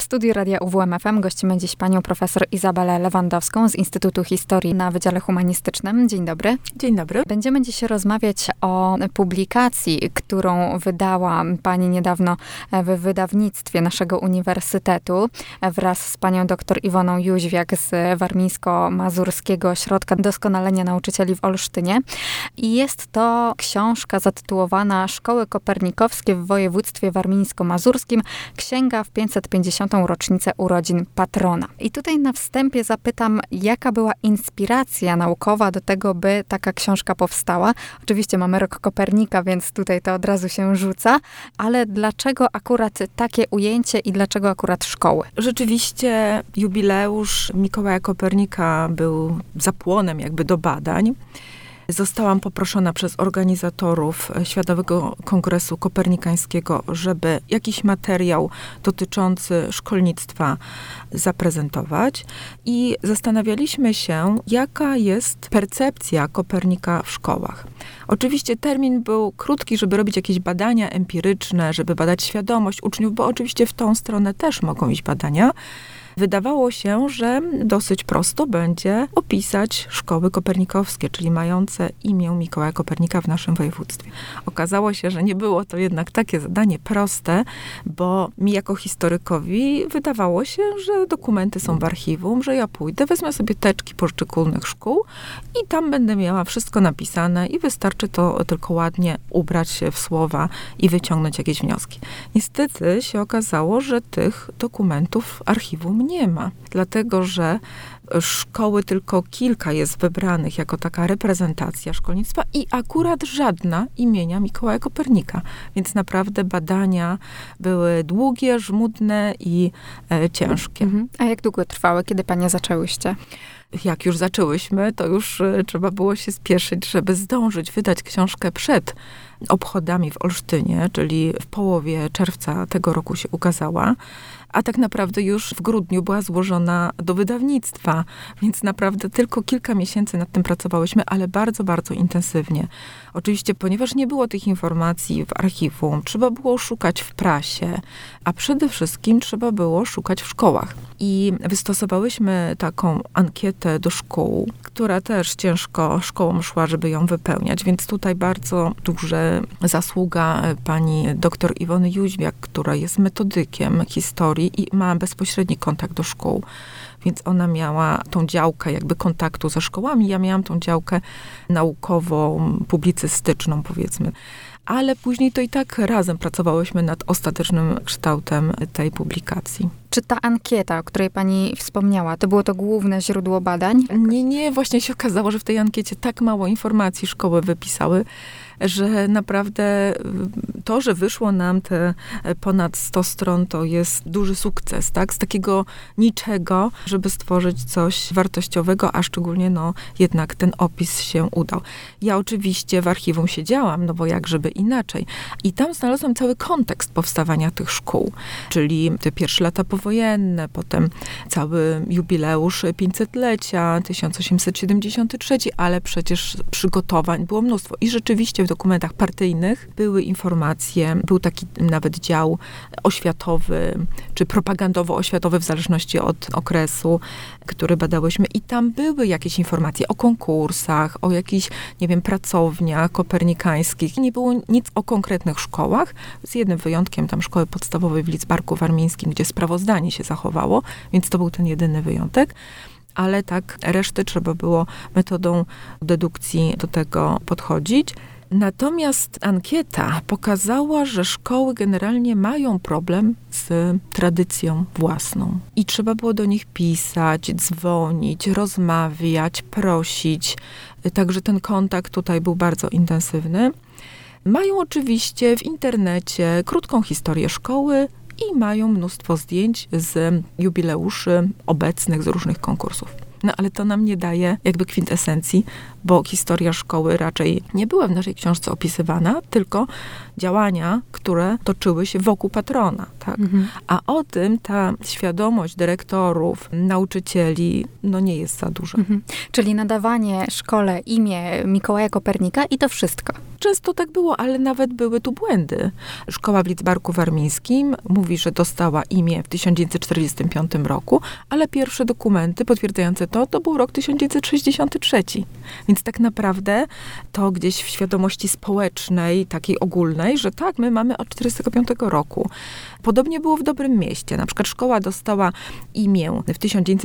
studiu Radia UWMFM gościmy dziś panią profesor Izabelę Lewandowską z Instytutu Historii na Wydziale Humanistycznym. Dzień dobry. Dzień dobry. Będziemy dziś rozmawiać o publikacji, którą wydała pani niedawno w wydawnictwie naszego uniwersytetu wraz z panią dr Iwoną Jóźwiak z Warmińsko-Mazurskiego Ośrodka Doskonalenia Nauczycieli w Olsztynie. I jest to książka zatytułowana Szkoły Kopernikowskie w województwie warmińsko-mazurskim. Księga w 550. rocznicę urodzin patrona. I tutaj na wstępie zapytam, jaka była inspiracja naukowa do tego, by taka książka powstała. Oczywiście mamy rok Kopernika, więc tutaj to od razu się rzuca, ale dlaczego akurat takie ujęcie i dlaczego akurat szkoły? Rzeczywiście jubileusz Mikołaja Kopernika był zapłonem jakby do badań. Zostałam poproszona przez organizatorów Światowego Kongresu Kopernikańskiego, żeby jakiś materiał dotyczący szkolnictwa zaprezentować. I zastanawialiśmy się, jaka jest percepcja Kopernika w szkołach. Oczywiście termin był krótki, żeby robić jakieś badania empiryczne, żeby badać świadomość uczniów, bo oczywiście w tą stronę też mogą iść badania. Wydawało się, że dosyć prosto będzie opisać szkoły kopernikowskie, czyli mające imię Mikołaja Kopernika w naszym województwie. Okazało się, że nie było to jednak takie zadanie proste, bo mi jako historykowi wydawało się, że dokumenty są w archiwum, że ja pójdę, wezmę sobie teczki poszczególnych szkół i tam będę miała wszystko napisane i wystarczy to tylko ładnie ubrać się w słowa i wyciągnąć jakieś wnioski. Niestety się okazało, że tych dokumentów w archiwum nie ma, dlatego że szkoły tylko kilka jest wybranych jako taka reprezentacja szkolnictwa i akurat żadna imienia Mikołaja Kopernika. Więc naprawdę badania były długie, żmudne i ciężkie. A jak długo trwały, kiedy panie zaczęłyście? Jak już zaczęłyśmy, to już trzeba było się spieszyć, żeby zdążyć wydać książkę przed obchodami w Olsztynie, czyli w połowie czerwca tego roku się ukazała, a tak naprawdę już w grudniu była złożona do wydawnictwa, więc naprawdę tylko kilka miesięcy nad tym pracowałyśmy, ale bardzo, bardzo intensywnie. Oczywiście, ponieważ nie było tych informacji w archiwum, trzeba było szukać w prasie, a przede wszystkim trzeba było szukać w szkołach. I wystosowałyśmy taką ankietę do szkół, która też ciężko szkołom szła, żeby ją wypełniać, więc tutaj bardzo duża zasługa pani dr Iwony Jóźwiak, która jest metodykiem historii i ma bezpośredni kontakt do szkół. Więc ona miała tą działkę jakby kontaktu ze szkołami, ja miałam tą działkę naukową, publicystyczną powiedzmy. Ale później to i tak razem pracowałyśmy nad ostatecznym kształtem tej publikacji. Czy ta ankieta, o której pani wspomniała, to było to główne źródło badań? Nie, właśnie się okazało, że w tej ankiecie tak mało informacji szkoły wypisały, że naprawdę to, że wyszło nam te ponad 100 stron, to jest duży sukces, tak? Z takiego niczego, żeby stworzyć coś wartościowego, a szczególnie, jednak ten opis się udał. Ja oczywiście w archiwum siedziałam, bo jak żeby inaczej. I tam znalazłam cały kontekst powstawania tych szkół, czyli te pierwsze lata powojenne, potem cały jubileusz 500-lecia, 1873, ale przecież przygotowań było mnóstwo. I rzeczywiście w dokumentach partyjnych były informacje, był taki nawet dział oświatowy, czy propagandowo-oświatowy, w zależności od okresu, który badałyśmy. I tam były jakieś informacje o konkursach, o jakichś, pracowniach kopernikańskich. Nie było nic o konkretnych szkołach, z jednym wyjątkiem tam szkoły podstawowej w Lidzbarku Warmińskim, gdzie sprawozdanie się zachowało, więc to był ten jedyny wyjątek. Ale tak, resztę trzeba było metodą dedukcji do tego podchodzić. Natomiast ankieta pokazała, że szkoły generalnie mają problem z tradycją własną. I trzeba było do nich pisać, dzwonić, rozmawiać, prosić. Także ten kontakt tutaj był bardzo intensywny. Mają oczywiście w internecie krótką historię szkoły i mają mnóstwo zdjęć z jubileuszy obecnych, z różnych konkursów. Ale to nam nie daje jakby kwintesencji, bo historia szkoły raczej nie była w naszej książce opisywana, tylko działania, które toczyły się wokół patrona, tak? A o tym ta świadomość dyrektorów, nauczycieli, nie jest za duża. Czyli nadawanie szkole imię Mikołaja Kopernika i to wszystko. często tak było, ale nawet były tu błędy. Szkoła w Lidzbarku Warmińskim mówi, że dostała imię w 1945 roku, ale pierwsze dokumenty potwierdzające to był rok 1963. Więc tak naprawdę to gdzieś w świadomości społecznej, takiej ogólnej, że tak, my mamy od 1945 roku. Podobnie było w Dobrym Mieście. Na przykład szkoła dostała imię w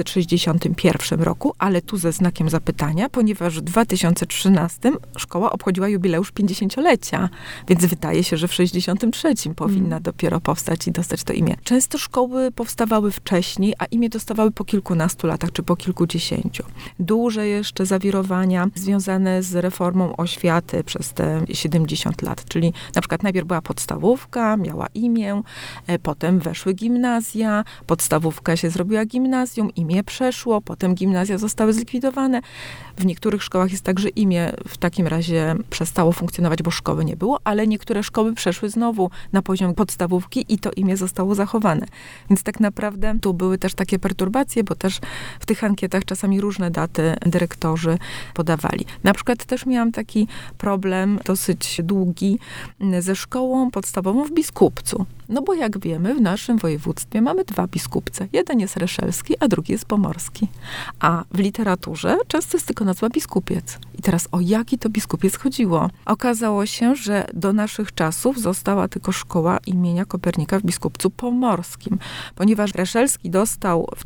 1961 roku, ale tu ze znakiem zapytania, ponieważ w 2013 szkoła obchodziła jubileusz 50-lecia, więc wydaje się, że w 63 powinna dopiero powstać i dostać to imię. Często szkoły powstawały wcześniej, a imię dostawały po kilkunastu latach, czy po kilkudziesięciu. Duże jeszcze zawirowania związane z reformą oświaty przez te 70 lat, czyli na przykład najpierw była podstawówka, miała imię, potem weszły gimnazja, podstawówka się zrobiła gimnazjum, imię przeszło, potem gimnazja zostały zlikwidowane. W niektórych szkołach jest tak, że imię w takim razie przestało funkcjonować, bo szkoły nie było, ale niektóre szkoły przeszły znowu na poziom podstawówki i to imię zostało zachowane. Więc tak naprawdę tu były też takie perturbacje, bo też w tych ankietach czasami różne daty dyrektorzy podawali. Na przykład też miałam taki problem dosyć długi ze szkołą podstawową w Biskupcu. No bo jak wiemy, w naszym województwie mamy 2 biskupce. Jeden jest reszelski, a drugi jest pomorski. A w literaturze często jest tylko nazwa biskupiec. I teraz o jaki to biskupiec chodziło? Okazało się, że do naszych czasów została tylko szkoła imienia Kopernika w Biskupcu Pomorskim, ponieważ reszelski dostał w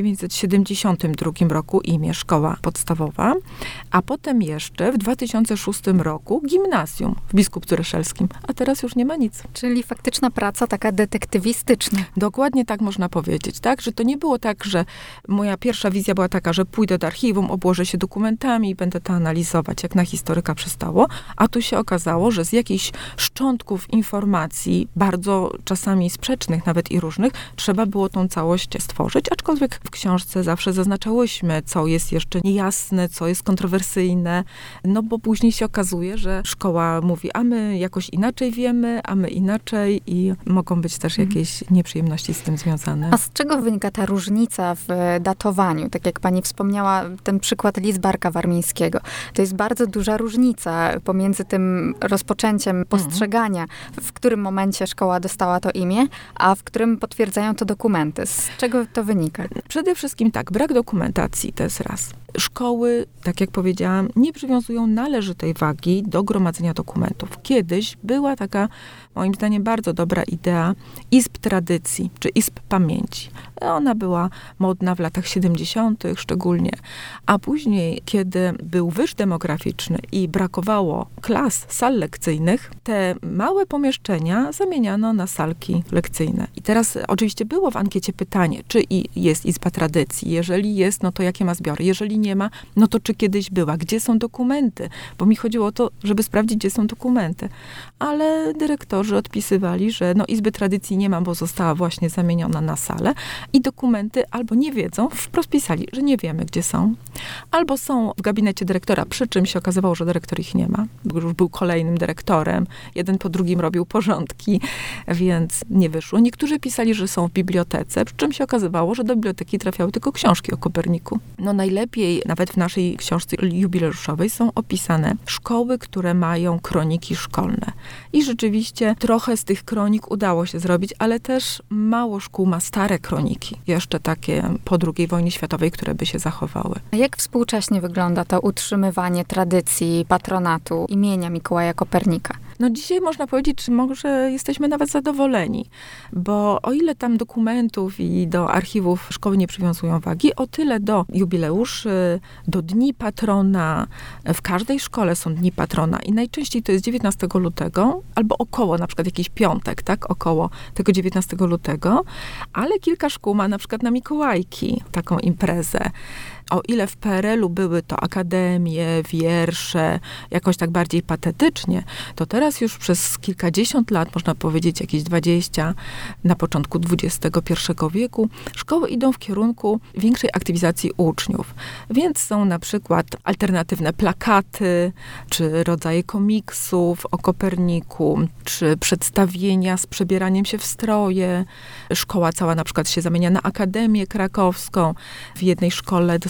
1972 roku imię szkoła podstawowa, a potem jeszcze w 2006 roku gimnazjum w Biskupcu Reszelskim, a teraz już nie ma nic. Czyli faktyczna praca taka detektywistyczna. Dokładnie tak można powiedzieć, tak? Że to nie było tak, że moja pierwsza wizja była taka, że pójdę do archiwum, obłożę się dokumentami i będę to analizować, jak na historyka przystało, a tu się okazało, że z jakichś szczątków informacji, bardzo czasami sprzecznych, nawet i różnych, trzeba było tą całość stworzyć, aczkolwiek w książce zawsze zaznaczałyśmy, co jest jeszcze niejasne, co jest kontrowersyjne, no bo później się okazuje, że szkoła mówi, a my jakoś inaczej wiemy, a my inaczej i mogą być też jakieś nieprzyjemności z tym związane. A z czego wynika ta różnica w datowaniu? Tak jak pani wspomniała, ten przykład Lidzbarka Warmińskiego. To jest bardzo duża różnica pomiędzy tym rozpoczęciem postrzegania, w którym momencie szkoła dostała to imię, a w którym potwierdzają to dokumenty. Z czego to wynika? Przede wszystkim tak, brak dokumentacji to jest raz. Szkoły, tak jak powiedziałam, nie przywiązują należytej wagi do gromadzenia dokumentów. Kiedyś była taka, moim zdaniem, bardzo dobra idea izb tradycji, czy izb pamięci. Ona była modna w latach 70. szczególnie. A później, kiedy był wyż demograficzny i brakowało klas, sal lekcyjnych, te małe pomieszczenia zamieniano na salki lekcyjne. I teraz oczywiście było w ankiecie pytanie, czy jest izba tradycji. Jeżeli jest, no to jakie ma zbiory? Jeżeli nie ma, no to czy kiedyś była? Gdzie są dokumenty? Bo mi chodziło o to, żeby sprawdzić, gdzie są dokumenty. Ale dyrektorzy odpisywali, że no izby tradycji nie ma, bo została właśnie zamieniona na salę i dokumenty albo nie wiedzą, wprost pisali, że nie wiemy, gdzie są, albo są w gabinecie dyrektora, przy czym się okazywało, że dyrektor ich nie ma, bo już był kolejnym dyrektorem, jeden po drugim robił porządki, więc nie wyszło. Niektórzy pisali, że są w bibliotece, przy czym się okazywało, że do biblioteki trafiały tylko książki o Koperniku. No najlepiej, nawet w naszej książce jubileuszowej są opisane szkoły, które mają kroniki szkolne. I rzeczywiście trochę z tych kronik udało się zrobić, ale też mało szkół ma stare kroniki, jeszcze takie po II wojnie światowej, które by się zachowały. A jak współcześnie wygląda to utrzymywanie tradycji, patronatu imienia Mikołaja Kopernika? No dzisiaj można powiedzieć, że może jesteśmy nawet zadowoleni, bo o ile tam dokumentów i do archiwów szkoły nie przywiązują wagi, o tyle do jubileuszy, do dni patrona, w każdej szkole są dni patrona i najczęściej to jest 19 lutego, albo około, na przykład jakiś piątek, tak, około tego 19 lutego, ale kilka szkół ma na przykład na Mikołajki taką imprezę. O ile w PRL-u były to akademie, wiersze, jakoś tak bardziej patetycznie, to teraz już przez kilkadziesiąt lat, można powiedzieć jakieś 20, na początku XXI wieku, szkoły idą w kierunku większej aktywizacji uczniów. Więc są na przykład alternatywne plakaty, czy rodzaje komiksów o Koperniku, czy przedstawienia z przebieraniem się w stroje. Szkoła cała na przykład się zamienia na Akademię Krakowską. W jednej szkole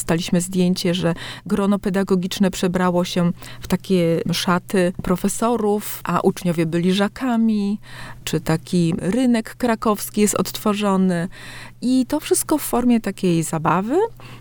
dostaliśmy zdjęcie, że grono pedagogiczne przebrało się w takie szaty profesorów, a uczniowie byli żakami, czy taki rynek krakowski jest odtworzony. I to wszystko w formie takiej zabawy.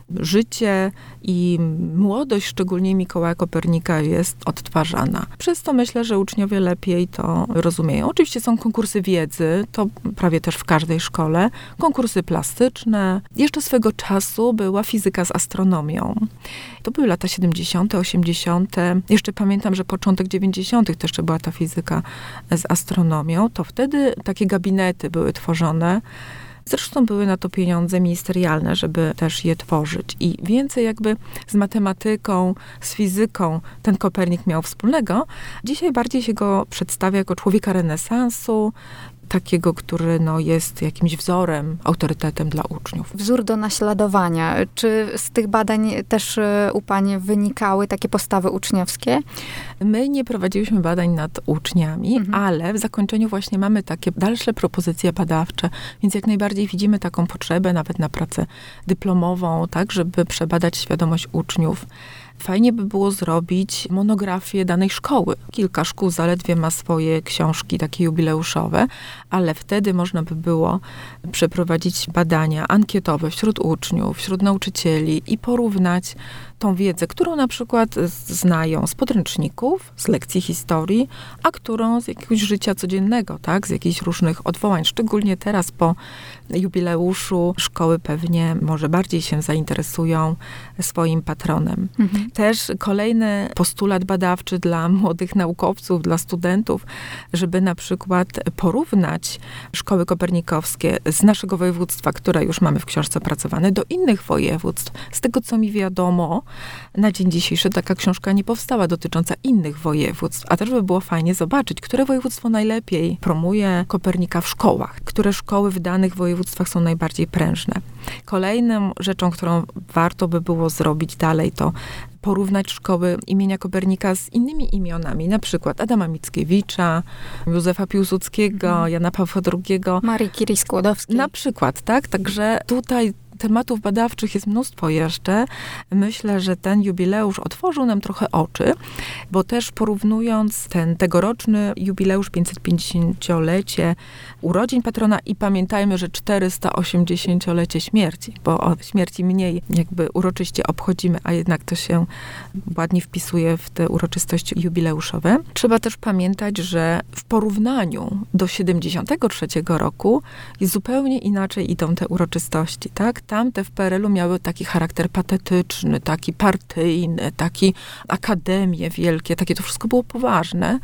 Życie i młodość, szczególnie Mikołaja Kopernika, jest odtwarzana. Przez to myślę, że uczniowie lepiej to rozumieją. Oczywiście są konkursy wiedzy, to prawie też w każdej szkole. Konkursy plastyczne. Jeszcze swego czasu była fizyka z astronomią. To były lata 70., 80. Jeszcze pamiętam, że początek 90. też jeszcze była ta fizyka z astronomią. To wtedy takie gabinety były tworzone. Zresztą były na to pieniądze ministerialne, żeby też je tworzyć. I więcej jakby z matematyką, z fizyką ten Kopernik miał wspólnego. Dzisiaj bardziej się go przedstawia jako człowieka renesansu, takiego, który jest jakimś wzorem, autorytetem dla uczniów. Wzór do naśladowania. Czy z tych badań też u pani wynikały takie postawy uczniowskie? My nie prowadziłyśmy badań nad uczniami, ale w zakończeniu właśnie mamy takie dalsze propozycje badawcze, więc jak najbardziej widzimy taką potrzebę nawet na pracę dyplomową, tak, żeby przebadać świadomość uczniów. Fajnie by było zrobić monografię danej szkoły. Kilka szkół zaledwie ma swoje książki takie jubileuszowe, ale wtedy można by było przeprowadzić badania ankietowe wśród uczniów, wśród nauczycieli i porównać tą wiedzę, którą na przykład znają z podręczników, z lekcji historii, a którą z jakiegoś życia codziennego, tak, z jakichś różnych odwołań. Szczególnie teraz po jubileuszu szkoły pewnie może bardziej się zainteresują swoim patronem. Też kolejny postulat badawczy dla młodych naukowców, dla studentów, żeby na przykład porównać szkoły kopernikowskie z naszego województwa, które już mamy w książce opracowane, do innych województw. Z tego, co mi wiadomo, na dzień dzisiejszy taka książka nie powstała dotycząca innych województw, a też by było fajnie zobaczyć, które województwo najlepiej promuje Kopernika w szkołach, które szkoły w danych województwach są najbardziej prężne. Kolejną rzeczą, którą warto by było zrobić dalej, to porównać szkoły imienia Kopernika z innymi imionami, na przykład Adama Mickiewicza, Józefa Piłsudskiego, Jana Pawła II. Marii Curie-Skłodowskiej. Na przykład, tak? Także tutaj tematów badawczych jest mnóstwo jeszcze. Myślę, że ten jubileusz otworzył nam trochę oczy, bo też porównując ten tegoroczny jubileusz 550-lecie urodzin patrona i pamiętajmy, że 480-lecie śmierci, bo o śmierci mniej jakby uroczyście obchodzimy, a jednak to się ładnie wpisuje w te uroczystości jubileuszowe. Trzeba też pamiętać, że w porównaniu do 73 roku jest zupełnie inaczej idą te uroczystości, tak? Tamte w PRL-u miały taki charakter patetyczny, taki partyjny, taki akademie wielkie, takie to wszystko było poważne,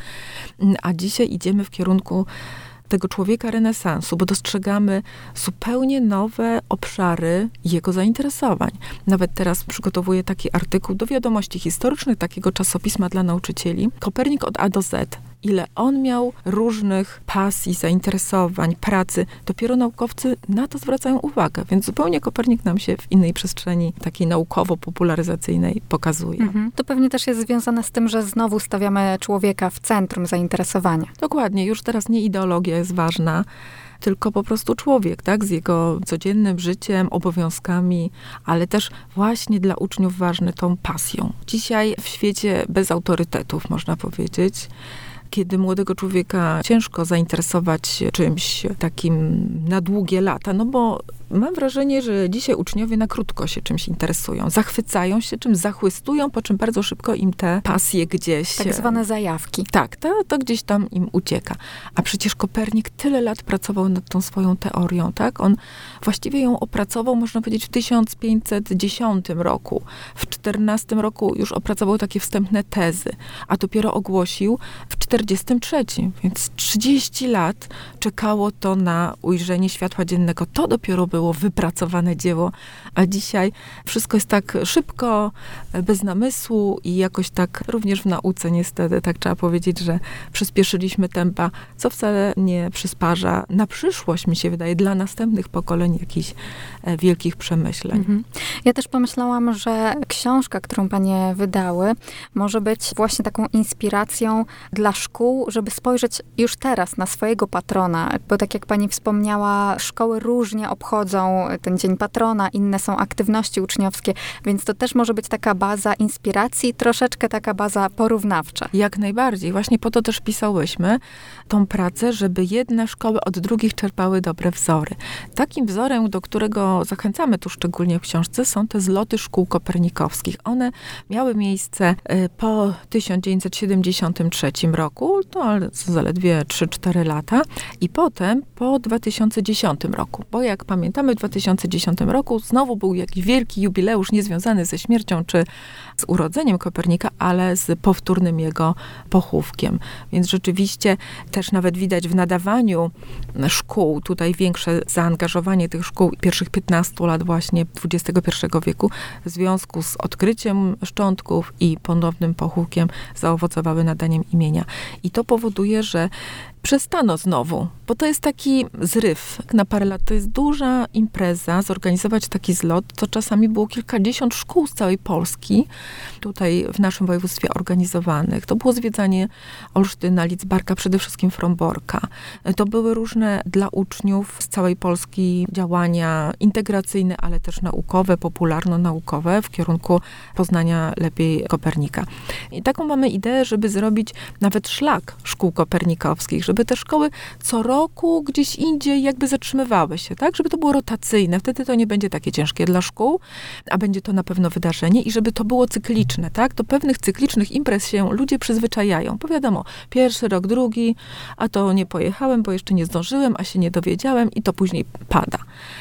a dzisiaj idziemy w kierunku tego człowieka renesansu, bo dostrzegamy zupełnie nowe obszary jego zainteresowań. Nawet teraz przygotowuję taki artykuł do Wiadomości Historycznych, takiego czasopisma dla nauczycieli. Kopernik od A do Z. Ile on miał różnych pasji, zainteresowań, pracy. Dopiero naukowcy na to zwracają uwagę, więc zupełnie Kopernik nam się w innej przestrzeni, takiej naukowo-popularyzacyjnej pokazuje. To pewnie też jest związane z tym, że znowu stawiamy człowieka w centrum zainteresowania. Dokładnie. Już teraz nie ideologia jest ważna, tylko po prostu człowiek, tak, z jego codziennym życiem, obowiązkami, ale też właśnie dla uczniów ważny tą pasją. Dzisiaj w świecie bez autorytetów, można powiedzieć, kiedy młodego człowieka ciężko zainteresować czymś takim na długie lata, no bo mam wrażenie, że dzisiaj uczniowie na krótko się czymś interesują, zachwycają się czymś, zachłystują, po czym bardzo szybko im te pasje gdzieś... Tak zwane zajawki. Tak, to gdzieś tam im ucieka. A przecież Kopernik tyle lat pracował nad tą swoją teorią, tak? On właściwie ją opracował, można powiedzieć, w 1510 roku. W 14 roku już opracował takie wstępne tezy, a dopiero ogłosił w 43, więc 30 lat czekało to na ujrzenie światła dziennego. To dopiero było wypracowane dzieło, a dzisiaj wszystko jest tak szybko, bez namysłu i jakoś tak również w nauce niestety, tak trzeba powiedzieć, że przyspieszyliśmy tempa, co wcale nie przysparza na przyszłość, mi się wydaje, dla następnych pokoleń jakichś wielkich przemyśleń. Ja też pomyślałam, że książka książka, którą panie wydały, może być właśnie taką inspiracją dla szkół, żeby spojrzeć już teraz na swojego patrona, bo tak jak pani wspomniała, szkoły różnie obchodzą ten Dzień Patrona, inne są aktywności uczniowskie, więc to też może być taka baza inspiracji, troszeczkę taka baza porównawcza. Jak najbardziej. Właśnie po to też pisałyśmy tą pracę, żeby jedne szkoły od drugich czerpały dobre wzory. Takim wzorem, do którego zachęcamy tu szczególnie w książce, są te zloty szkół kopernikowskich. One miały miejsce po 1973 roku, to zaledwie 3-4 lata, i potem po 2010 roku. Bo jak pamiętamy, w 2010 roku znowu był jakiś wielki jubileusz niezwiązany ze śmiercią czy z urodzeniem Kopernika, ale z powtórnym jego pochówkiem. Więc rzeczywiście też nawet widać w nadawaniu szkół, tutaj większe zaangażowanie tych szkół pierwszych 15 lat właśnie XXI wieku w związku z odkryciem szczątków i ponownym pochówkiem zaowocowały nadaniem imienia. I to powoduje, że przestano znowu, bo to jest taki zryw na parę lat. To jest duża impreza, zorganizować taki zlot, to czasami było kilkadziesiąt szkół z całej Polski, tutaj w naszym województwie organizowanych. To było zwiedzanie Olsztyna, Lidzbarka, przede wszystkim Fromborka. To były różne dla uczniów z całej Polski działania integracyjne, ale też naukowe, popularno-naukowe w kierunku poznania lepiej Kopernika. I taką mamy ideę, żeby zrobić nawet szlak szkół kopernikowskich, żeby te szkoły co roku gdzieś indziej jakby zatrzymywały się, tak? Żeby to było rotacyjne. Wtedy to nie będzie takie ciężkie dla szkół, a będzie to na pewno wydarzenie i żeby to było cykliczne, tak? Do pewnych cyklicznych imprez się ludzie przyzwyczajają. Bo wiadomo, pierwszy rok, drugi, a to nie pojechałem, bo jeszcze nie zdążyłem, a się nie dowiedziałem i to później pada.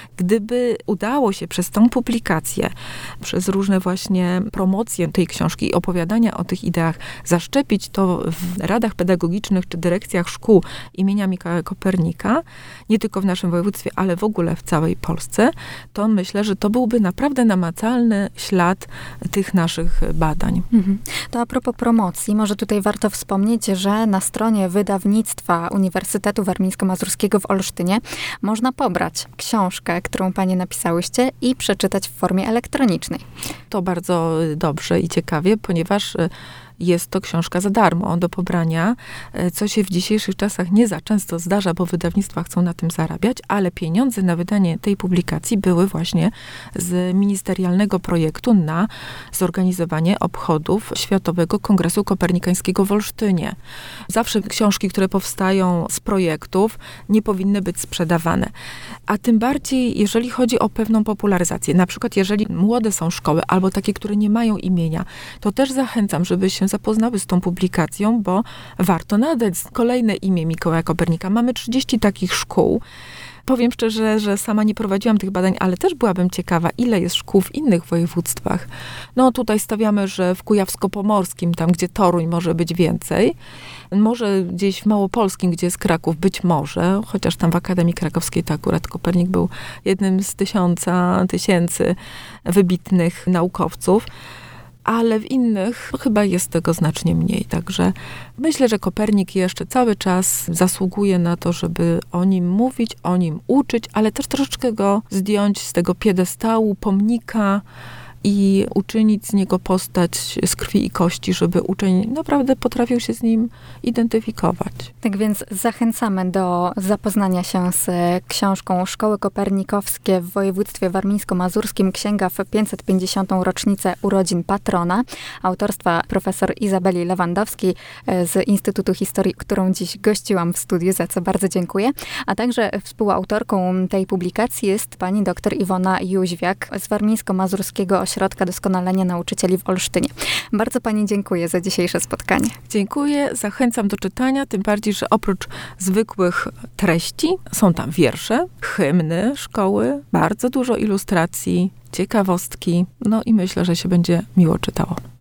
Gdyby udało się przez tą publikację, przez różne właśnie promocje tej książki i opowiadania o tych ideach zaszczepić to w radach pedagogicznych czy dyrekcjach szkół imienia Mikołaja Kopernika, nie tylko w naszym województwie, ale w ogóle w całej Polsce, to myślę, że to byłby naprawdę namacalny ślad tych naszych badań. To a propos promocji, może tutaj warto wspomnieć, że na stronie wydawnictwa Uniwersytetu Warmińsko-Mazurskiego w Olsztynie można pobrać książkę, którą panie napisałyście i przeczytać w formie elektronicznej. To bardzo dobrze i ciekawie, ponieważ jest to książka za darmo do pobrania, co się w dzisiejszych czasach nie za często zdarza, bo wydawnictwa chcą na tym zarabiać, ale pieniądze na wydanie tej publikacji były właśnie z ministerialnego projektu na zorganizowanie obchodów Światowego Kongresu Kopernikańskiego w Olsztynie. Zawsze książki, które powstają z projektów, nie powinny być sprzedawane. A tym bardziej, jeżeli chodzi o pewną popularyzację. Na przykład, jeżeli młode są szkoły, albo takie, które nie mają imienia, to też zachęcam, żeby się zapoznały z tą publikacją, bo warto nadać kolejne imię Mikołaja Kopernika. Mamy 30 takich szkół. Powiem szczerze, że sama nie prowadziłam tych badań, ale też byłabym ciekawa, ile jest szkół w innych województwach. No tutaj stawiamy, że w Kujawsko-Pomorskim, tam gdzie Toruń, może być więcej. Może gdzieś w Małopolskim, gdzie jest Kraków, być może, chociaż tam w Akademii Krakowskiej to akurat Kopernik był jednym z tysięcy wybitnych naukowców. Ale w innych chyba jest tego znacznie mniej. Także myślę, że Kopernik jeszcze cały czas zasługuje na to, żeby o nim mówić, o nim uczyć, ale też troszeczkę go zdjąć z tego piedestału, pomnika i uczynić z niego postać z krwi i kości, żeby uczeń naprawdę potrafił się z nim identyfikować. Tak więc zachęcamy do zapoznania się z książką Szkoły Kopernikowskie w województwie warmińsko-mazurskim, księga w 550. rocznicę urodzin patrona, autorstwa profesor Izabeli Lewandowskiej z Instytutu Historii, którą dziś gościłam w studiu, za co bardzo dziękuję. A także współautorką tej publikacji jest pani dr Iwona Jóźwiak z Warmińsko-Mazurskiego Ośrodka Doskonalenia Nauczycieli w Olsztynie. Bardzo pani dziękuję za dzisiejsze spotkanie. Dziękuję, zachęcam do czytania, tym bardziej, że oprócz zwykłych treści są tam wiersze, hymny szkoły, bardzo dużo ilustracji, ciekawostki, no i myślę, że się będzie miło czytało.